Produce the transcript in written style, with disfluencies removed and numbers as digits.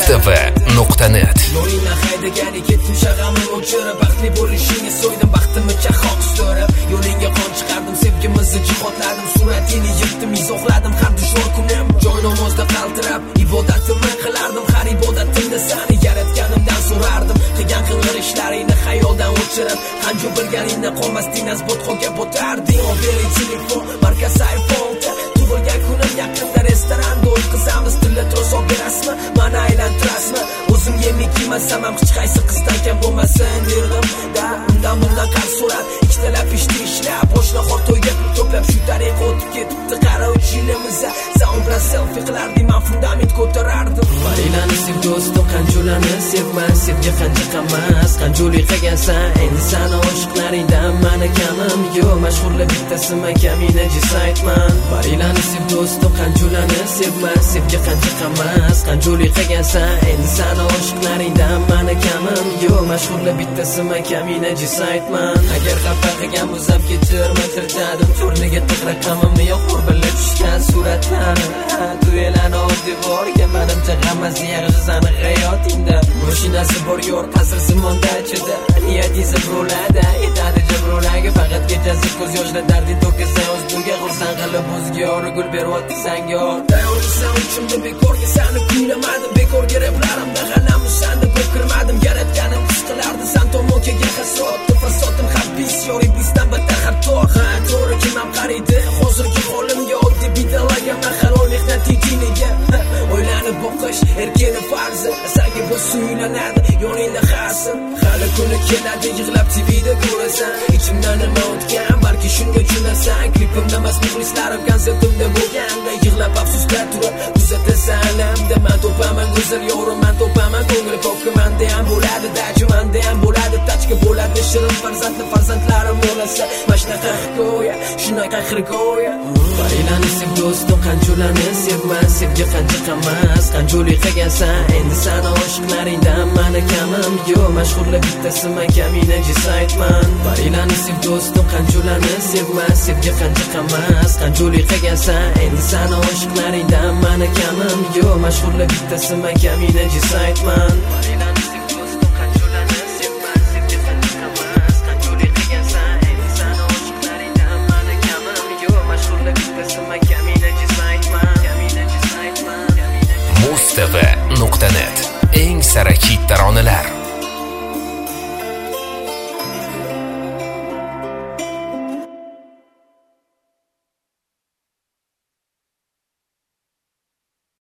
mustv.net. Yo'lingdan haydagan ketdim shag'amni o'chirib, baxtli bo'lishingga so'ydim baxtimni chahoq so'rab. Yo'lingga qon chiqardim, sevgimizni jihodladim, suratini yirtdim, izohladim har dushvor kunim. Joy namozda qaltirab, ibodatimni qilardim, har ibodatimda seni yaratganimdan so'rardim. Qilgan qing'ir ishlaringni xayoldan o'chirib, qancha bilganingda qolmasding, azbotxo'ga botarding. Obering telefon, markaz iPhone, tug'ilgan kunim yaqinda restoranda o'tkazamiz. Tilla trosoq berasizmi, mana aylantirasizmi? O'zim yemek yemasam ham hech qaysi qizdan kam bo'lmasin derdim. Undan bundan qarz so'rab, ikkitalab ishni ishlab, boshnahor to'yga to'plab shu tariqa o'tib ketibdi qara 3 yilimiz. Sen bilan selfie qilardim, men fundament ko'tarardim. Marilani sev do'stim, qanchalarni sevmas, sevgi qancha qammas, qanchalik qilgansan, endi sana oshiqlaringdan mani kamim yo'q, mashhurlar bittasi makamina jisaytman. Marilani sev do'stim, qanchalarni sevmas, sevgi qancha qammas, qanchalik qilgansan, endi sana oshiqlaringdan mani kamim yo'q, mashhurlar bittasi makamina jisaytman. Agar xafa qilgan bo'lsam kechirma tirtadim, o'rniga tiq raqamimni yo'q qurbillar tushgan suratlarni. Duelani devorga menimcha g'amasi yaxshi sani hayotingda. Mashinasi bor yo'q asr zamonda chida, niyatingiz bo'ladi, yetadi jabrolarga faqat kechasi ko'z yoshlar darding to'kilsa o'zingga xursand qilib o'zga gul beryapti senga. Tayyorsan uchimda bekorga seni kuylamadim, bekorga raplarimda g'alam sandi kirmadim, yaratganim his qilardi sen tomonga hasratni fursatim habis yo'q iblisdan battar hatto. Ha to'g'ri kim ham qaraydi hozirgi holimga, oddiy bidalaga mahal mehnati diniga. O'ylanib boqish erkini farzi, senga bu suylanadi yoningda hasin. Hali kuni keladi yig'lab TVda ko'rasan, ichimdan nima o'tgan balki shunga tushunasan. Klipimda emas muxlislarim konsertimda bo'lganda yig'lab afsuslar turib kuzatasan. Men topaman go'zal yo'rim, men topaman ko'ngil pokimanda ham bo'ladi, dajimanda ham bo'ladi, tachka bo'ladi shirin farzandli farzandlarim bo'lsa. Mashnaqa hikoya, shunaqa hikoya. Marilani sev do'stim, qanchalarni sevmas, sevgi qancha qammas, qanchalik qilgansan, endi sana oshiqlaringdan mani kamim yo'q, mashhurlar bittasi makamina jisaytman. Marilani sev do'stim, qanchalarni sevmas, sevgi qancha qammas, qanchalik qilgansan, endi sana oshiqlaringdan mani kamim yo'q, mashhurlar bittasi makamina jisaytman.